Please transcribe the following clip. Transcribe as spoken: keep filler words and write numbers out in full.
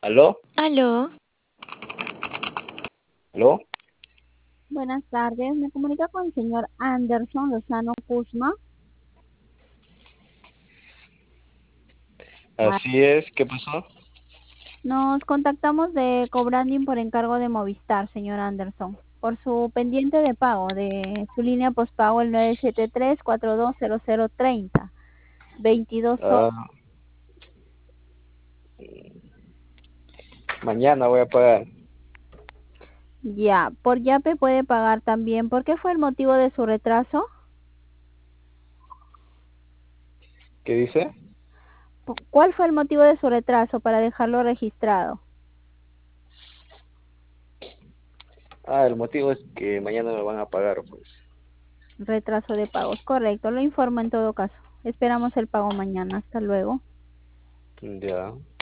¿Aló? Aló, ¿Aló? Buenas tardes, me comunica con el señor Anderson Lozano Kuzma. Ah, Así es, ¿qué pasó? Nos contactamos de Cobranding por encargo de Movistar, señor Anderson, por su pendiente de pago de su línea postpago el nueve siete tres cuatro dos cero cero tres cero, veintidós horas. Ah, mañana voy a pagar. Ya, por Yape puede pagar también. ¿Por qué fue el motivo de su retraso? ¿Qué dice? Pu- ¿Cuál fue el motivo de su retraso para dejarlo registrado? Ah, el motivo es que mañana me van a pagar, pues. Retraso de pagos, correcto, lo informo en todo caso. Esperamos el pago mañana. Hasta luego. Ya.